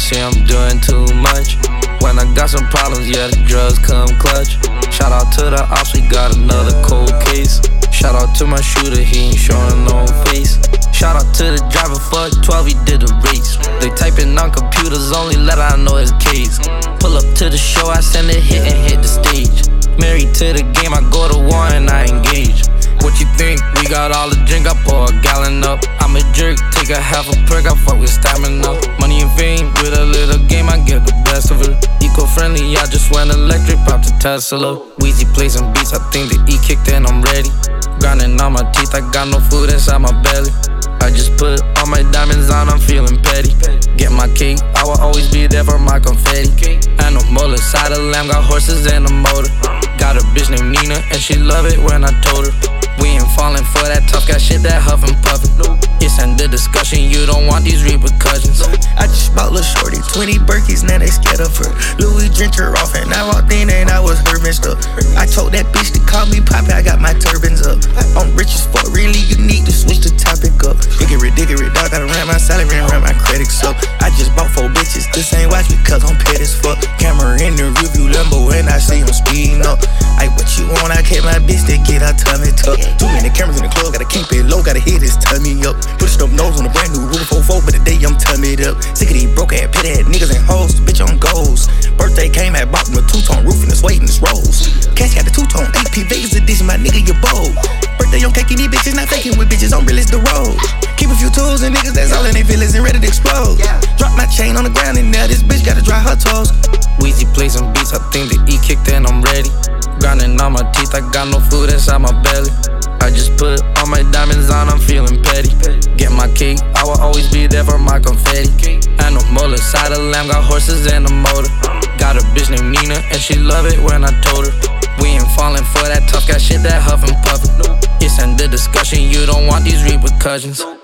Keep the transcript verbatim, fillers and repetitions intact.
say I'm doing too much. When I got some problems, yeah, the drugs come clutch. Shout out to the ops, we got another cold case. Shout out to my shooter, he ain't showing no face. Shout out to the driver, fuck twelve, he did the race. They typing on computers, only let I know his case. Pull up to the show, I send a hit and hit the stage. Married to the game, I go to war and I engage. What you think? We got all the drink, I pour a gallon up. I'm a jerk, take a half a perk, I fuck with stamina. Money and fame, with a little game, I get the best of it. Eco-friendly, I just went electric, pop the Tesla. Weezy play some beats, I think the E kicked in, I'm ready. Grinding on my teeth, I got no food inside my belly. I just put all my diamonds on, I'm feeling petty. Get my cake, I will always be there for my confetti. Animal inside a lamb, got horses and a motor. Got a bitch named Nina, and she love it when I told her. We ain't falling for that tough guy shit, that huff and puffin'. It's in the discussion, you don't want these repercussions. I just bought Lil' Shorty twenty Birkies, now they scared of her. Louis drink her off, and I walked in and I was her messed up. I told that bitch to call me Poppy, I got my turbans up. I'm rich as fuck, really, you need to switch the topic up. Diggery, diggery, dog, gotta run my salary and run my credits up. I just bought four bitches, this ain't watch because I'm pet as fuck. Camera in the review Lambo and I see him speeding up. Ay, what you want, I kept my bitch to get her tummy tucked. Too many cameras in the club, gotta keep it low, gotta hit his tummy up. Put a snub nose on a brand new Ruger four four, but today I'm tummy up. Sick of these broke ass, pit ass niggas and hoes, bitch on goals. Birthday came, had bought him a two-tone roof and it's waiting, it's rolls. Cash got the two-tone, A P Vegas edition, my nigga, you bold. Birthday on caking these bitches, not faking with bitches, I'm real as the road. Keep a few tools and niggas, that's all in they feelings and ready to explode. Drop my chain on the ground and now this bitch gotta dry her toes. Weezy play some beats, I think the E kicked in, I'm ready. Grinding on my teeth, I got no food inside my belly. I just put all my diamonds on, I'm feeling petty. Get my cake, I will always be there for my confetti. Animal inside a lamb, got horses and a motor. Got a bitch named Nina, and she love it when I told her. We ain't falling for that tough guy shit, that huff and puffin'. It's in the discussion, you don't want these repercussions.